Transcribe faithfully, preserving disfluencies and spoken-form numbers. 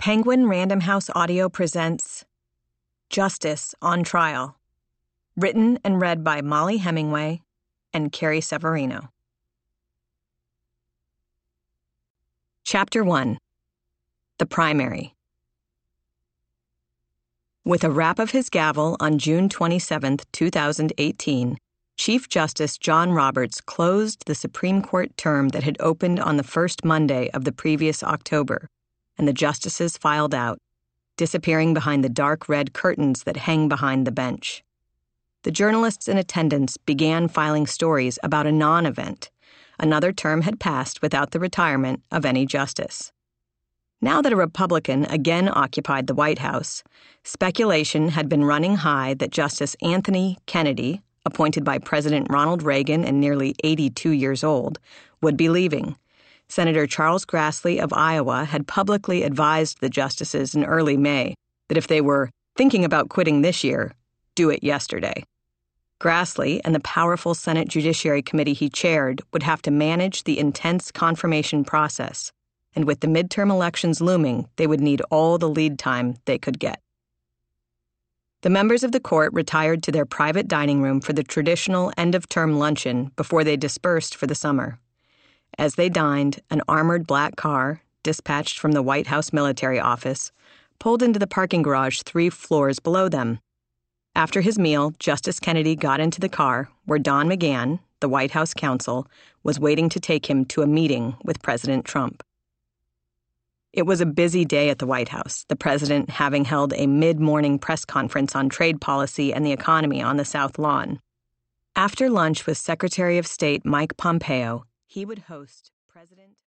Penguin Random House Audio presents Justice on Trial, written and read by Molly Hemingway and Carrie Severino. Chapter one. The Primary. With a rap of his gavel on June twenty-seventh, two thousand eighteen, Chief Justice John Roberts closed the Supreme Court term that had opened on the first Monday of the previous October, and the justices filed out, disappearing behind the dark red curtains that hang behind the bench. The journalists in attendance began filing stories about a non-event. Another term had passed without the retirement of any justice. Now that a Republican again occupied the White House, speculation had been running high that Justice Anthony Kennedy, appointed by President Ronald Reagan and nearly eighty-two years old, would be leaving. Senator Charles Grassley of Iowa had publicly advised the justices in early May that if they were thinking about quitting this year, do it yesterday. Grassley and the powerful Senate Judiciary Committee he chaired would have to manage the intense confirmation process, and with the midterm elections looming, they would need all the lead time they could get. The members of the court retired to their private dining room for the traditional end-of-term luncheon before they dispersed for the summer. As they dined, an armored black car, dispatched from the White House military office, pulled into the parking garage three floors below them. After his meal, Justice Kennedy got into the car, where Don McGahn, the White House counsel, was waiting to take him to a meeting with President Trump. It was a busy day at the White House, the president having held a mid-morning press conference on trade policy and the economy on the South Lawn. After lunch with Secretary of State Mike Pompeo, he would host President